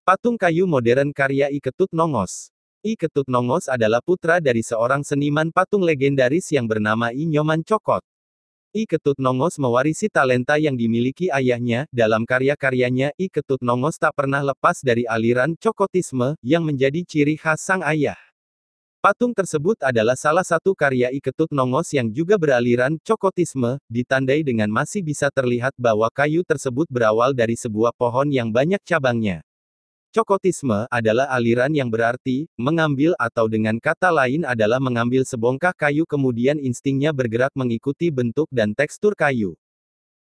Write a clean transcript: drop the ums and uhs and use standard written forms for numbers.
Patung kayu modern karya I Ketut Nongos. I Ketut Nongos adalah putra dari seorang seniman patung legendaris yang bernama I Nyoman Cokot. I Ketut Nongos mewarisi talenta yang dimiliki ayahnya. Dalam karya-karyanya, I Ketut Nongos tak pernah lepas dari aliran Cokotisme, yang menjadi ciri khas sang ayah. Patung tersebut adalah salah satu karya I Ketut Nongos yang juga beraliran Cokotisme, ditandai dengan masih bisa terlihat bahwa kayu tersebut berawal dari sebuah pohon yang banyak cabangnya. Cokotisme adalah aliran yang berarti mengambil, atau dengan kata lain adalah mengambil sebongkah kayu kemudian instingnya bergerak mengikuti bentuk dan tekstur kayu.